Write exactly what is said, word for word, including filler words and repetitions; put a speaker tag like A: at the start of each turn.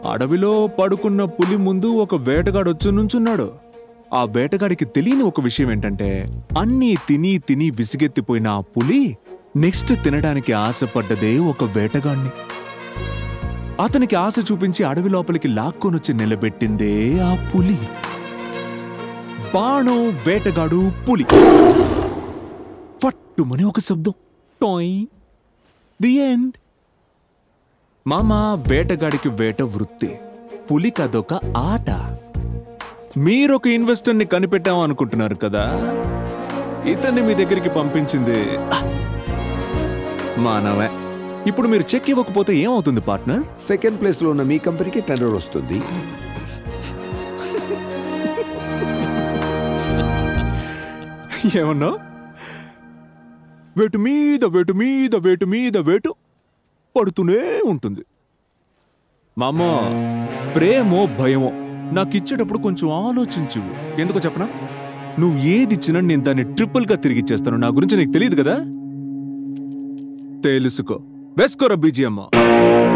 A: అడవిలో పడుకున్న పులి ముందు ఒక వేటగాడు వచ్చి నుంచున్నాడు. ఆ వేటగాడికి తెలియని ఒక విషయం ఏంటంటే, అన్నీ తిని తిని విసిగెత్తిపోయిన ఆ పులి నెక్స్ట్ తినడానికి ఆశపడ్డదే ఒక వేటగాడిని. అతనికి ఆశ చూపించి అడవి లోపలికి లాక్కొనొచ్చి నిలబెట్టిందే ఆ పులి. బాణం, వేటగాడు, పులి. ఫట్టుమని ఒక శబ్దం. టాయ్. The end. మామా, వేటగాడికి వేట వృత్తి, పులికదొక ఆట. మీరొక ఇన్వెస్టర్ని కనిపెట్టాం అనుకుంటున్నారు కదా, ఇతన్ని మీ దగ్గరికి పంపించింది మానవే. ఇప్పుడు మీరు చెక్ ఇవ్వకపోతే ఏమవుతుంది పార్ట్నర్?
B: సెకండ్ ప్లేస్ లో ఉన్న మీ కంపెనీకి టెండర్ వస్తుంది.
A: ఏమన్నా? వేటు మీద వేటు మీద వేటు మీద వేటు పడుతూనే ఉంటుంది. మామా, ప్రేమో భయమో నాకిచ్చేటప్పుడు కొంచెం ఆలోచించు. ఎందుకో చెప్పనా? నువ్వు ఏదిచ్చినా నేను దాన్ని ట్రిపుల్ గా తిరిగిచ్చేస్తాను. నా గురించి నీకు తెలియదు కదా? తెలుసుకో. వేసుకోరా బీజిఎమ్మ.